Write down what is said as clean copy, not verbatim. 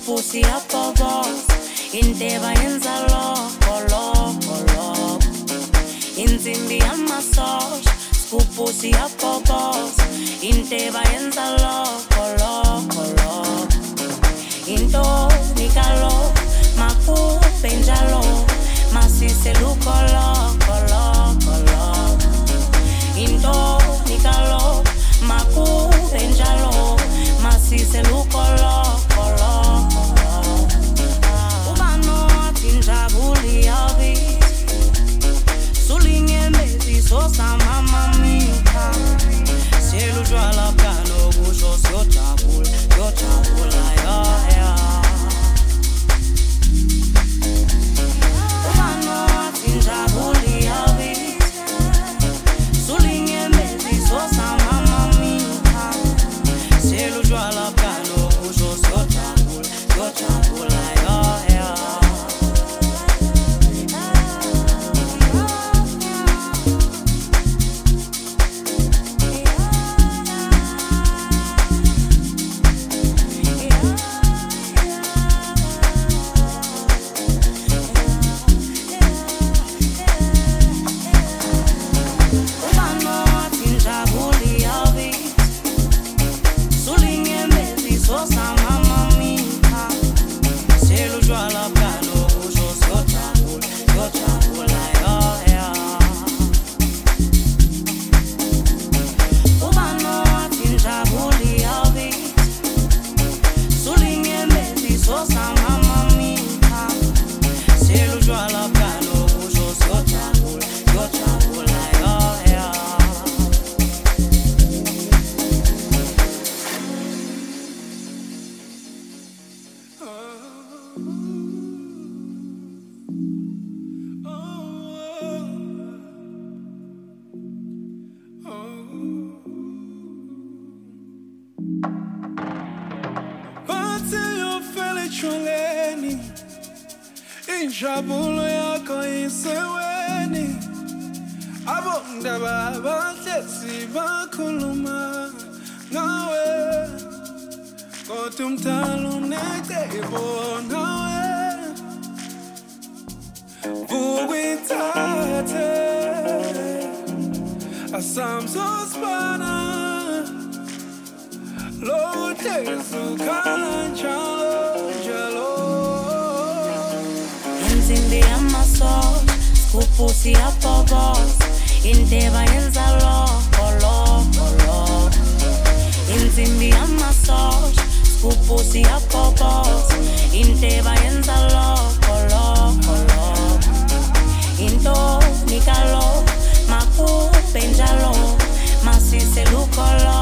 Pussy up a boss, inteba yenza loko loko loko. Inzimbi amassage, pussy up a boss, inteba yenza loko loko loko. Into nikalo, maku benjalo, masise luko loko loko loko. Into nikalo, maku benjalo, masise luko loko loko. Jabuli avi Sulinge mezi sosa mama mika Sielu jwala kano gusho Yo chabula ya Umano atin jabuli avi Sulinge mezi sosa mama mika Sielu jwala kano gusho Yo chabula ya Injabulo yako iseweni Abonda baba tesi bakuluma Nawe Kotumtalu nete ibo nawe Vugitate Asamso spana Lote sukanchalo jalo Inzimbi amassage, pussy up a boss, inteba yenza loko loko loko. Inzimbi amassage, pussy up a boss, inteba yenza loko loko loko. Into nikalo, maku benjalo, masise luko loko.